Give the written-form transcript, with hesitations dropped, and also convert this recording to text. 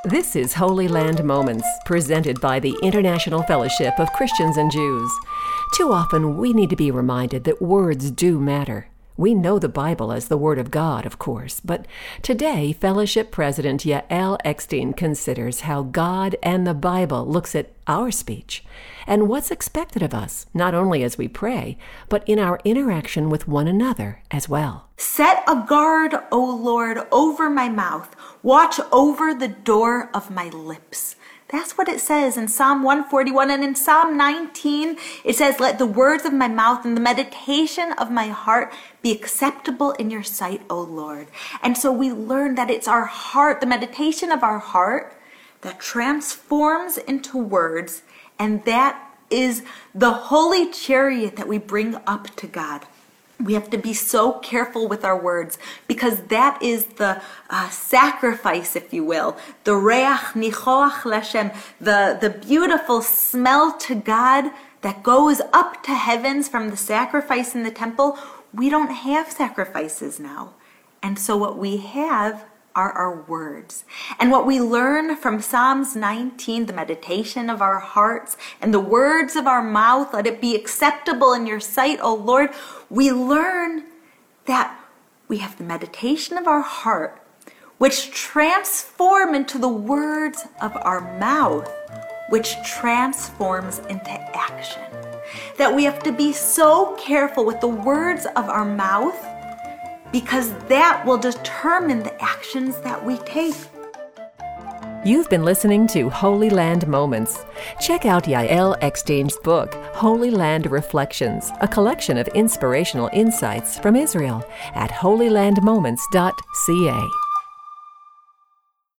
This is Holy Land Moments, presented by the International Fellowship of Christians and Jews. Too often we need to be reminded that words do matter. We know the Bible as the Word of God, of course, but today Fellowship President Yael Eckstein considers how God and the Bible looks at our speech and what's expected of us, not only as we pray, but in our interaction with one another as well. Set a guard, O Lord, over my mouth. Watch over the door of my lips. That's what it says in Psalm 141. And in Psalm 19, it says, let the words of my mouth and the meditation of my heart be acceptable in your sight, O Lord. And so we learn that it's our heart, the meditation of our heart, that transforms into words. And that is the holy chariot that we bring up to God. We have to be so careful with our words because that is the sacrifice, if you will, the reach nichoach l'Hashem, the beautiful smell to God that goes up to heavens from the sacrifice in the temple. We don't have sacrifices now. And so what we have are our words. And what we learn from Psalms 19, the meditation of our hearts and the words of our mouth, let it be acceptable in your sight, O Lord. We learn that we have the meditation of our heart, which transform into the words of our mouth, which transforms into action. That we have to be so careful with the words of our mouth because that will determine the actions that we take. You've been listening to Holy Land Moments. Check out Yael Eckstein's book, Holy Land Reflections, a collection of inspirational insights from Israel at holylandmoments.ca.